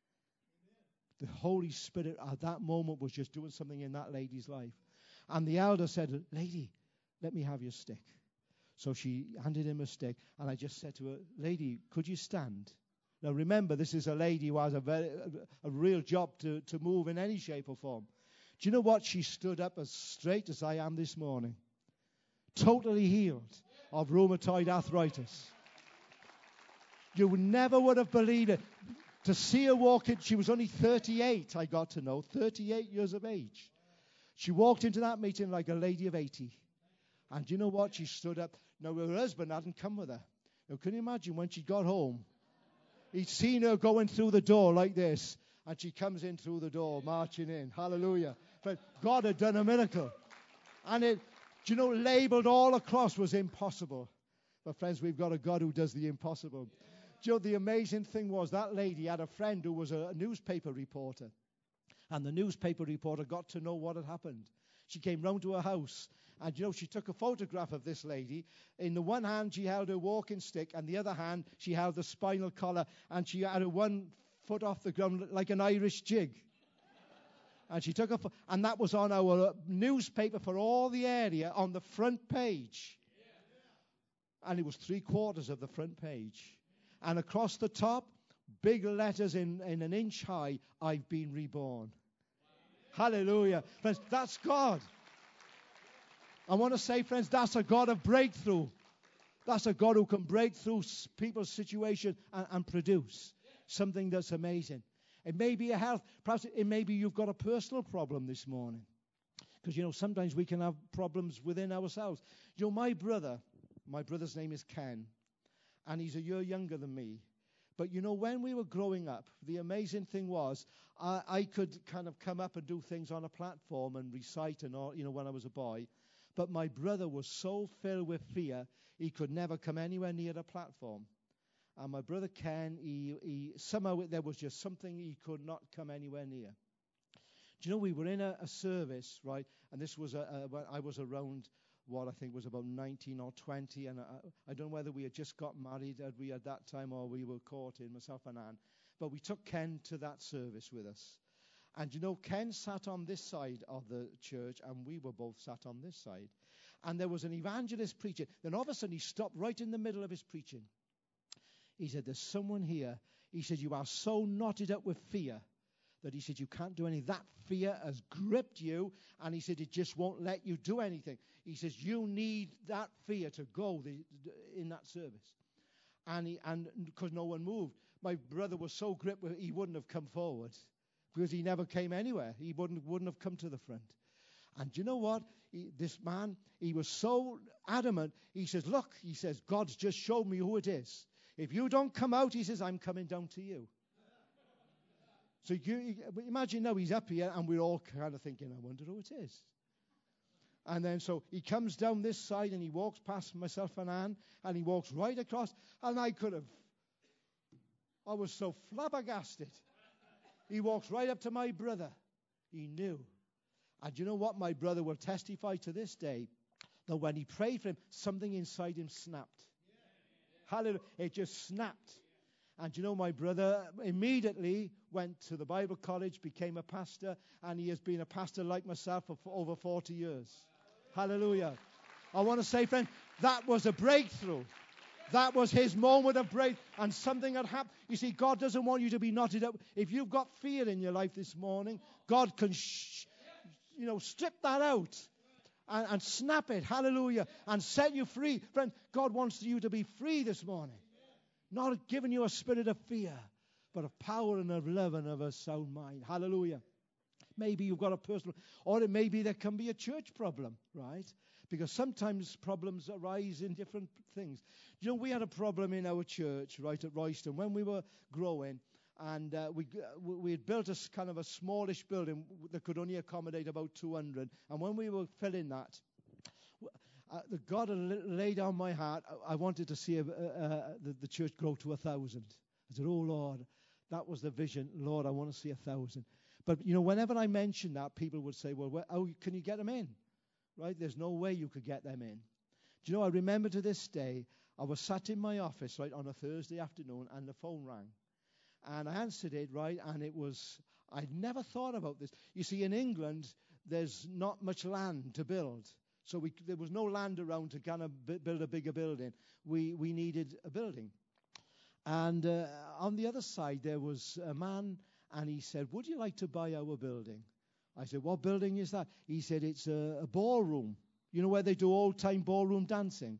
The Holy Spirit at that moment was just doing something in that lady's life. And the elder said, lady, let me have your stick. So she handed him a stick, and I just said to her, lady, could you stand? Now remember, this is a lady who has a real job to move in any shape or form. Do you know what? She stood up as straight as I am this morning. Totally healed of rheumatoid arthritis. You never would have believed it. To see her walk in, she was only 38, I got to know, 38 years of age. She walked into that meeting like a lady of 80. And you know what? She stood up. Now, her husband hadn't come with her. Now, can you imagine when she got home? He'd seen her going through the door like this, and she comes in through the door, marching in. Hallelujah. But God had done a miracle. And it, labeled all across was impossible. But friends, we've got a God who does the impossible. The amazing thing was that lady had a friend who was a newspaper reporter. And the newspaper reporter got to know what had happened. She came round to her house. And, she took a photograph of this lady. In the one hand, she held her walking stick, and the other hand, she held the spinal collar, and she had her one foot off the ground like an Irish jig. And she took and that was on our newspaper for all the area on the front page. And it was 3/4 of the front page. And across the top, big letters in an inch high, I've been reborn. Hallelujah. Friends, that's God. I want to say, friends, that's a God of breakthrough. That's a God who can break through people's situation and produce something that's amazing. It may be a health, perhaps it may be you've got a personal problem this morning. Because, sometimes we can have problems within ourselves. My brother's name is Ken, and he's a year younger than me. But, when we were growing up, the amazing thing was I could kind of come up and do things on a platform and recite and all, when I was a boy. But my brother was so filled with fear, he could never come anywhere near the platform. And my brother Ken, he somehow there was just something he could not come anywhere near. Do you know, we were in a service, right? And this was when I was around what I think was about 19 or 20. And I don't know whether we had just got married at that time or we were courting, myself and Anne. But we took Ken to that service with us. And Ken sat on this side of the church, and we were both sat on this side. And there was an evangelist preaching. Then all of a sudden he stopped right in the middle of his preaching. He said, there's someone here. He said, you are so knotted up with fear that he said, you can't do anything. That fear has gripped you, and he said, it just won't let you do anything. He says, you need that fear to go in that service. And because no one moved. My brother was so gripped, he wouldn't have come forward because he never came anywhere. He wouldn't have come to the front. And do you know what? This man, he was so adamant. He says, look, he says, God's just showed me who it is. If you don't come out, he says, I'm coming down to you. So you imagine now he's up here, and we're all kind of thinking, I wonder who it is. And then so he comes down this side, and he walks past myself and Anne, and he walks right across, and I was so flabbergasted. He walks right up to my brother. He knew. And you know what? My brother will testify to this day that when he prayed for him, something inside him snapped. Hallelujah. It just snapped. And my brother immediately went to the Bible college, became a pastor, and he has been a pastor like myself for over 40 years. Hallelujah. I want to say, friend, that was a breakthrough. That was his moment of break, and something had happened. You see, God doesn't want you to be knotted up. If you've got fear in your life this morning, God can, strip that out and snap it. Hallelujah. And set you free. Friend, God wants you to be free this morning. Not giving you a spirit of fear, but of power and of love and of a sound mind. Hallelujah. Maybe you've got a personal, or it may be there can be a church problem, right? Because sometimes problems arise in different things. We had a problem in our church, right, at Royston when we were growing, and we had built a kind of a smallish building that could only accommodate about 200. And when we were filling that, God had laid on my heart, I wanted to see the church grow to 1,000. I said, oh, Lord, that was the vision. Lord, I want to see 1,000. But, whenever I mentioned that, people would say, well, how can you get them in? Right? There's no way you could get them in. Do you know, I remember to this day, I was sat in my office, right, on a Thursday afternoon, and the phone rang. And I answered it, right, and I'd never thought about this. You see, in England, there's not much land to build. So there was no land around to kind of build a bigger building. We needed a building. And on the other side, there was a man, and he said, would you like to buy our building? I said, what building is that? He said, it's a ballroom. You know where they do old-time ballroom dancing?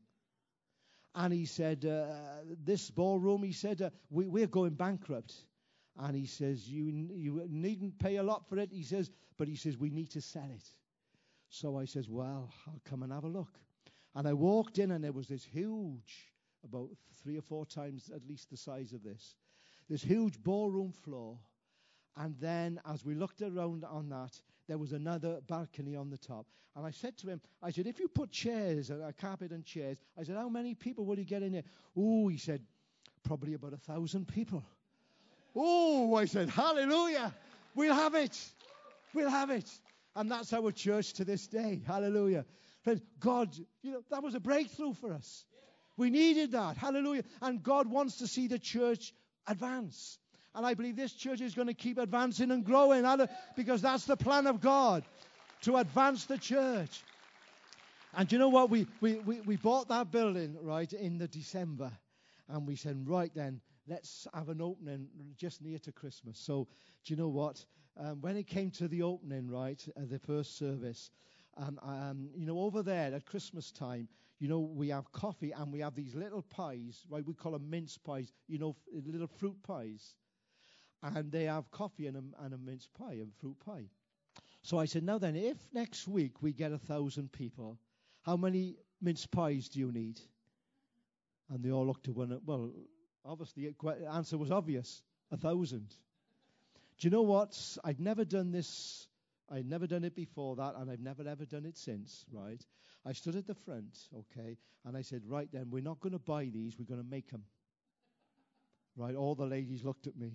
And he said, this ballroom, he said, we're going bankrupt. And he says, you needn't pay a lot for it. He says, but he says, we need to sell it. So I says, well, I'll come and have a look. And I walked in, and there was this huge, about 3 or 4 times at least the size of this huge ballroom floor. And then as we looked around on that, there was another balcony on the top. And I said to him, I said, if you put chairs, a carpet and chairs, I said, how many people will you get in there? Oh, he said, probably about 1,000 people. Oh, I said, hallelujah. We'll have it. We'll have it. And that's our church to this day. Hallelujah. Friends, God, that was a breakthrough for us. We needed that. Hallelujah. And God wants to see the church advance. And I believe this church is going to keep advancing and growing, because that's the plan of God, to advance the church. And you know what? We bought that building, right, in the December. And we said, right then, let's have an opening just near to Christmas. So, do you know what? When it came to the opening, right, the first service, over there at Christmas time, you know, we have coffee and we have these little pies, right? We call them mince pies, you know, little fruit pies. And they have coffee and a mince pie, and fruit pie. So I said, now then, if next week we get 1,000 people, how many mince pies do you need? And they all looked at one. Well, obviously, the answer was obvious, 1,000. Do you know what? I'd never done this. I'd never done it before that, and I've never, ever done it since, right? I stood at the front, okay, and I said, right then, we're not going to buy these, we're going to make them. Right, all the ladies looked at me.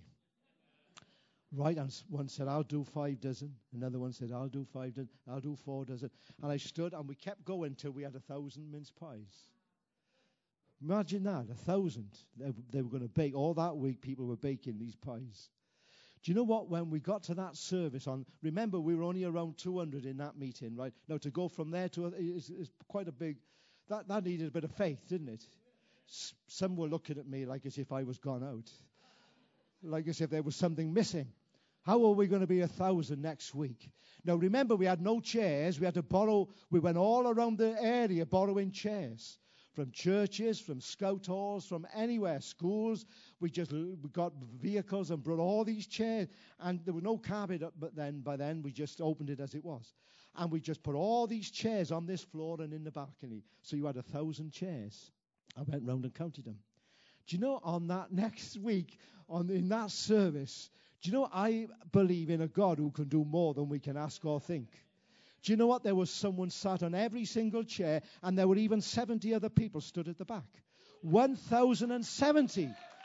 Right, and one said, I'll do 5 dozen. Another one said, I'll do 5 dozen. I'll do 4 dozen. And I stood, and we kept going till we had 1,000 mince pies. Imagine that, 1,000. They were going to bake. All that week, people were baking these pies. Do you know what? When we got to that service remember, we were only around 200 in that meeting, right? Now, to go from there to is quite a big, that needed a bit of faith, didn't it? Some were looking at me like as if I was gone out. Like as if there was something missing. How are we going to be 1,000 next week? Now, remember, we had no chairs. We had to borrow. We went all around the area borrowing chairs. From churches, from scout halls, from anywhere, schools. We got vehicles and brought all these chairs. And there was no carpet up, but by then we just opened it as it was. And we just put all these chairs on this floor and in the balcony. So you had 1,000 chairs. I went round and counted them. Do you know, on that next week, in that service, do you know, I believe in a God who can do more than we can ask or think. Do you know what? There was someone sat on every single chair, and there were even 70 other people stood at the back. 1,070.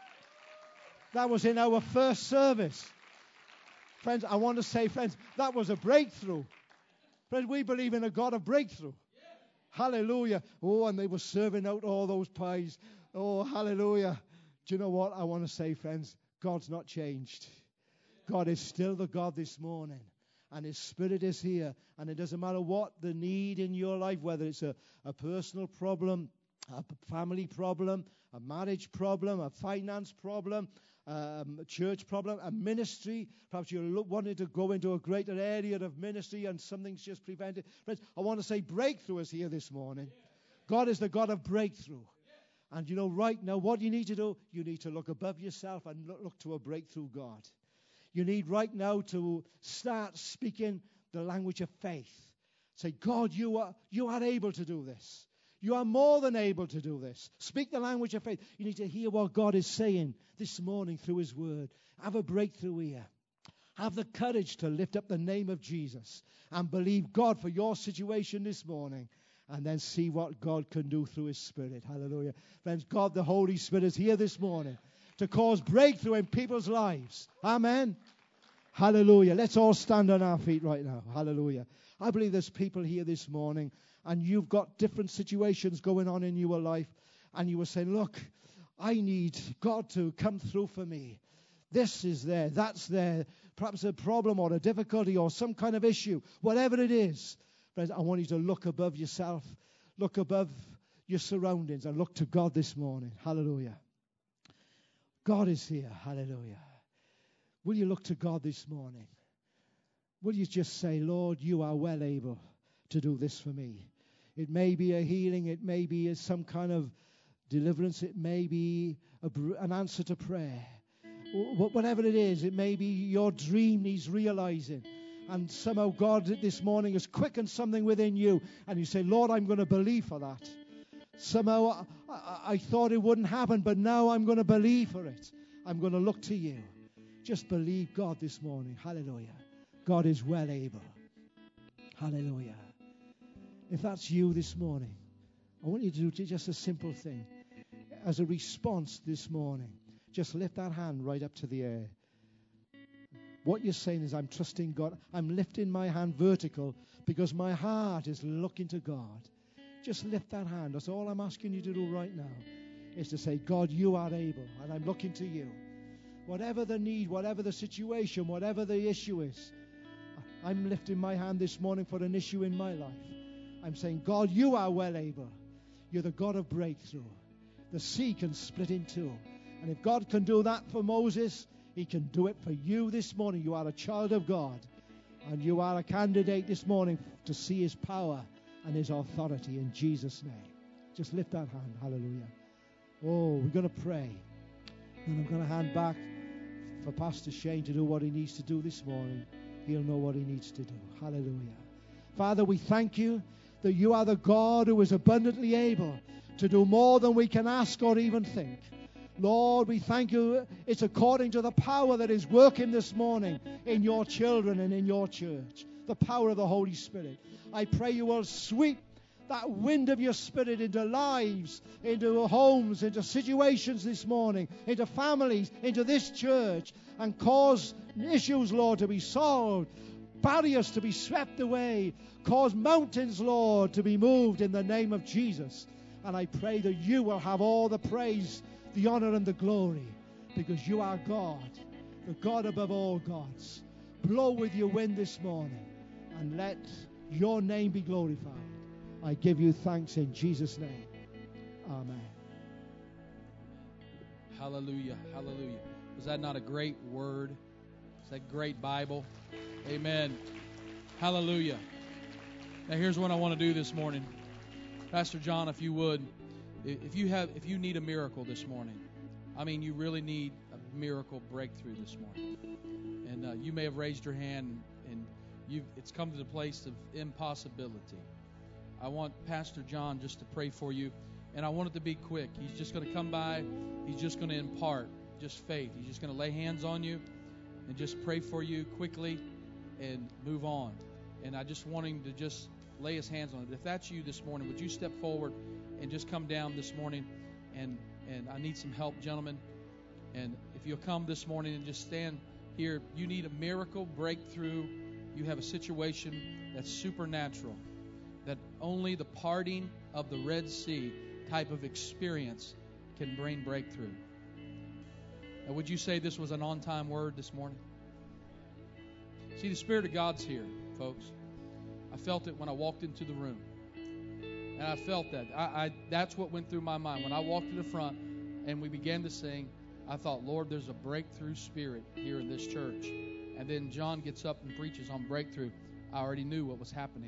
That was in our first service. Friends, I want to say, friends, that was a breakthrough. Friends, we believe in a God of breakthrough. Hallelujah. Oh, and they were serving out all those pies. Oh, hallelujah. Do you know what I want to say, friends? God's not changed. God is still the God this morning. And His Spirit is here. And it doesn't matter what the need in your life, whether it's a personal problem, a family problem, a marriage problem, a finance problem, a church problem, a ministry. Perhaps you wanted to go into a greater area of ministry and something's just prevented. Friends, I want to say breakthrough is here this morning. God is the God of breakthrough. And you know, right now, what you need to do, you need to look above yourself and look to a breakthrough God. You need right now to start speaking the language of faith. Say, God, you are able to do this. You are more than able to do this. Speak the language of faith. You need to hear what God is saying this morning through His word. Have a breakthrough here. Have the courage to lift up the name of Jesus and believe God for your situation this morning. And then see what God can do through His Spirit. Hallelujah. Friends, God, the Holy Spirit is here this morning to cause breakthrough in people's lives. Amen. Hallelujah. Let's all stand on our feet right now. Hallelujah. I believe there's people here this morning, and you've got different situations going on in your life, and you were saying, look, I need God to come through for me. This is there, that's there. Perhaps a problem or a difficulty or some kind of issue, whatever it is. Friends, I want you to look above yourself, look above your surroundings, and look to God this morning. Hallelujah. God is here. Hallelujah. Will you look to God this morning? Will you just say, Lord, you are well able to do this for me? It may be a healing. It may be some kind of deliverance. It may be an answer to prayer. Whatever it is, it may be your dream needs realizing. And somehow God this morning has quickened something within you. And you say, Lord, I'm going to believe for that. Somehow I thought it wouldn't happen, but now I'm going to believe for it. I'm going to look to you. Just believe God this morning. Hallelujah. God is well able. Hallelujah. If that's you this morning, I want you to do just a simple thing. As a response this morning, just lift that hand right up to the air. What you're saying is, I'm trusting God. I'm lifting my hand vertical because my heart is looking to God. Just lift that hand. That's all I'm asking you to do right now, is to say, God, you are able, and I'm looking to you. Whatever the need, whatever the situation, whatever the issue is, I'm lifting my hand this morning for an issue in my life. I'm saying, God, you are well able. You're the God of breakthrough. The sea can split in two. And if God can do that for Moses, He can do it for you this morning. You are a child of God. And you are a candidate this morning to see His power and His authority in Jesus' name. Just lift that hand. Hallelujah. Oh, we're going to pray. And I'm going to hand back for Pastor Shane to do what he needs to do this morning. He'll know what he needs to do. Hallelujah. Father, we thank you that you are the God who is abundantly able to do more than we can ask or even think. Lord, we thank you. It's according to the power that is working this morning in your children and in your church. The power of the Holy Spirit. I pray you will sweep that wind of your Spirit into lives, into homes, into situations this morning, into families, into this church, and cause issues, Lord, to be solved, barriers to be swept away, cause mountains, Lord, to be moved in the name of Jesus. And I pray that you will have all the praise, the honor, and the glory, because you are God, the God above all gods. Blow with your wind this morning, and let your name be glorified. I give you thanks in Jesus' name. Amen. Hallelujah. Hallelujah. Was that not a great word? Is that great Bible? Amen. Hallelujah. Now here's what I want to do this morning. Pastor John, if you would, if you need a miracle this morning, I mean you really need a miracle breakthrough this morning. And you may have raised your hand and it's come to the place of impossibility. I want Pastor John just to pray for you, and I want it to be quick. He's just going to come by. He's just going to impart just faith. He's just going to lay hands on you and just pray for you quickly and move on. And I just want him to just lay his hands on it. If that's you this morning, would you step forward and just come down this morning? And I need some help, gentlemen. And if you'll come this morning and just stand here, you need a miracle breakthrough. You have a situation that's supernatural, that only the parting of the Red Sea type of experience can bring breakthrough. Now, would you say this was an on-time word this morning? See, the Spirit of God's here, folks. I felt it when I walked into the room. And I felt that. That's what went through my mind. When I walked to the front and we began to sing, I thought, Lord, there's a breakthrough spirit here in this church. And then John gets up and preaches on breakthrough. I already knew what was happening.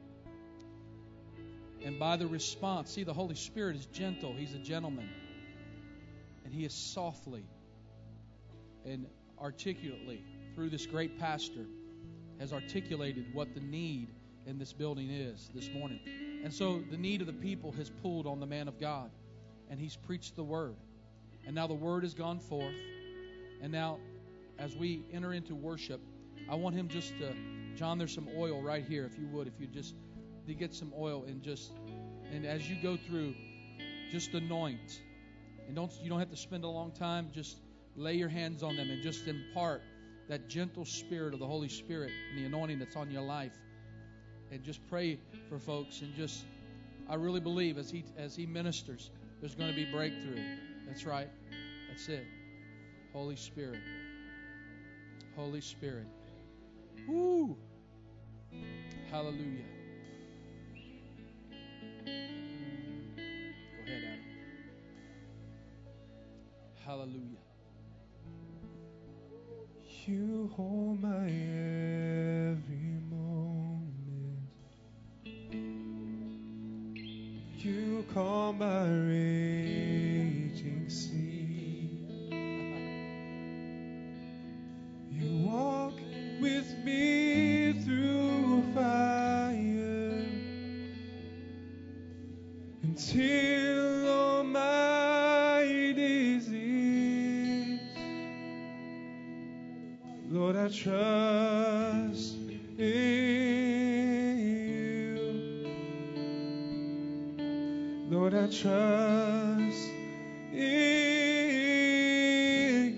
And by the response, see, the Holy Spirit is gentle. He's a gentleman. And he is softly and articulately, through this great pastor, has articulated what the need in this building is this morning. And so the need of the people has pulled on the man of God. And he's preached the word. And now the word has gone forth. And now, as we enter into worship, I want him just to, John, there's some oil right here, if you would, if you just to get some oil and as you go through, just anoint. And you don't have to spend a long time. Just lay your hands on them and just impart that gentle spirit of the Holy Spirit and the anointing that's on your life. And just pray for folks. And just, I really believe as he ministers, there's going to be breakthrough. That's right. That's it. Holy Spirit. Holy Spirit. Woo! Hallelujah. Go ahead, Adam. Hallelujah. You hold my every moment. You calm my raging sea. You walk with me through fire until all my disease. Lord, I trust in you. Lord, I trust in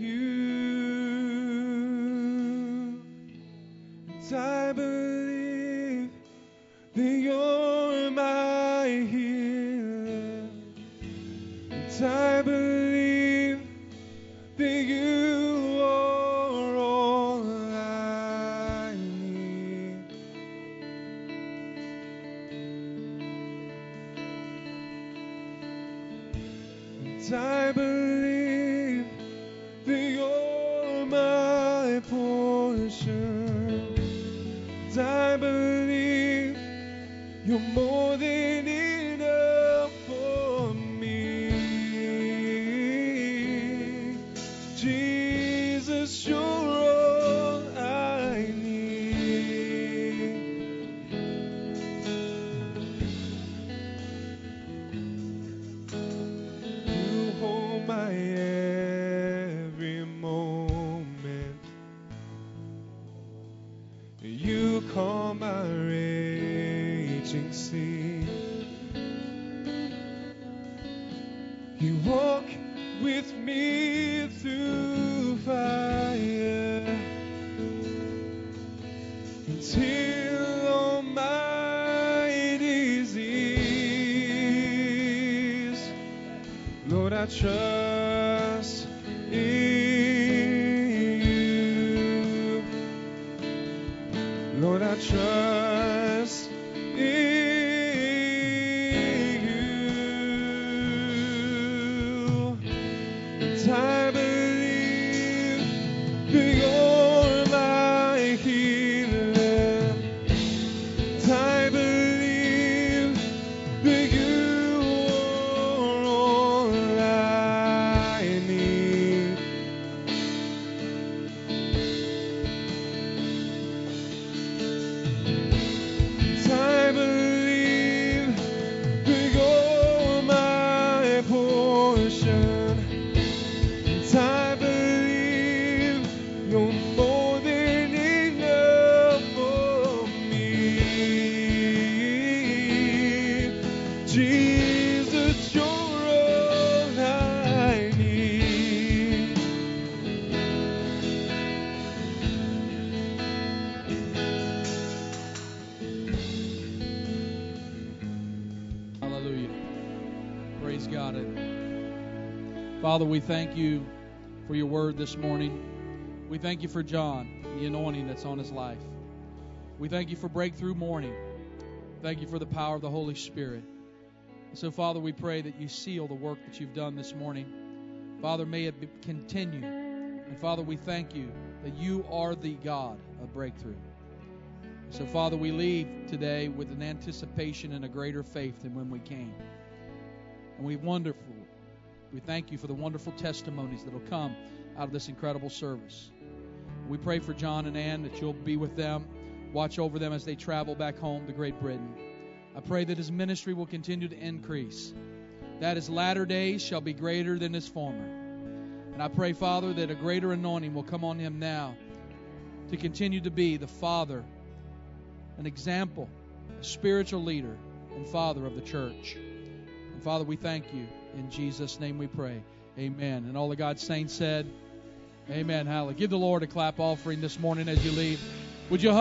you. And I believe that you're my healer. And I believe that you are all I need. And I believe that you're my portion. And I believe you're more than enough for see. You walk with me through fire until all my disease. Lord, I trust in you. Lord, I trust in I believe that you're my healer. I believe that you are all I need. I believe that you're my portion. I believe you're more than enough for me. Jesus, you're all I need. Hallelujah. Praise God. Father, we thank you for your word this morning. We thank you for John, the anointing that's on his life. We thank you for breakthrough morning. Thank you for the power of the Holy Spirit. And so, Father, we pray that you seal the work that you've done this morning. Father, may it continue. And Father, we thank you that you are the God of breakthrough. So, Father, we leave today with an anticipation and a greater faith than when we came. And we thank you for the wonderful testimonies that will come out of this incredible service. We pray for John and Ann that you'll be with them, watch over them as they travel back home to Great Britain. I pray that his ministry will continue to increase, that his latter days shall be greater than his former. And I pray, Father, that a greater anointing will come on him now to continue to be the father, an example, a spiritual leader, and father of the church. And Father, we thank you. In Jesus' name we pray. Amen. And all the God's saints said, amen. Hallelujah. Give the Lord a clap offering this morning as you leave. Would you